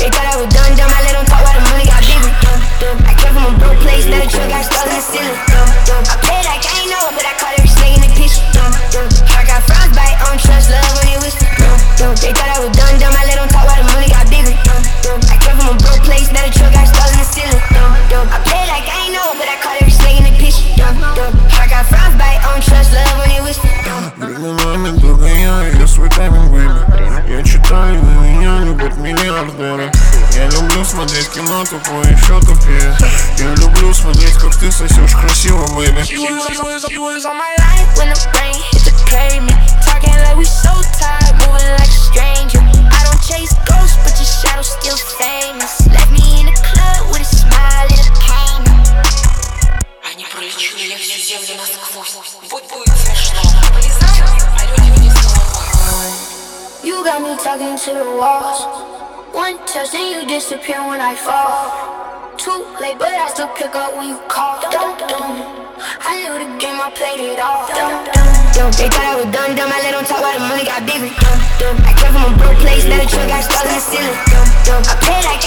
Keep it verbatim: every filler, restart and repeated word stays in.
They thought I was done, dumb. I let them talk while the money got bigger. Dumb, dumb. I came from a broke place, now the truck got stars in the ceiling. Dumb, dumb. I played like I ain't know, but I caught every snake in the picture. Dumb, dumb. I got frostbite, I don't trust love when it whisper. Dumb, dumb. They thought I was done, dumb. I let them talk while the money got bigger. Dumb, dumb. I came from a broke place, now the truck got stars in the ceiling. Dumb, dumb. I played like I ain't know, but I caught every snake in the picture. Dumb, dumb. I got frostbite, I don't trust love when it whisper. Временами догоняю я свой тайминг, бэйби. Я читаю, на меня любят миллиардеры. Я люблю смотреть кино тупое, еще тупее. Я люблю смотреть, как ты сосешь красиво, бэйби. You was on my line when the rain hit the pavement. Talking like we so tired, moving like a stranger. I don't chase ghosts, but your shadow still famous. Left me in the club with a smile and a pain. Они пролечили всю землю насквозь. Будь будет смешно, полезай, а люди вниз головой. You got me talking to the walls. One touch and you disappear when I fall. Too late, but I still pick up when you call. Dum, dum. I knew the game, I played it all. Dum, dum, dum. They thought I was done, dumb. I let them talk while the money got bigger. Dum, dum. I came from a broke place, now the truck got stars in the ceiling. Dum, dum. I played like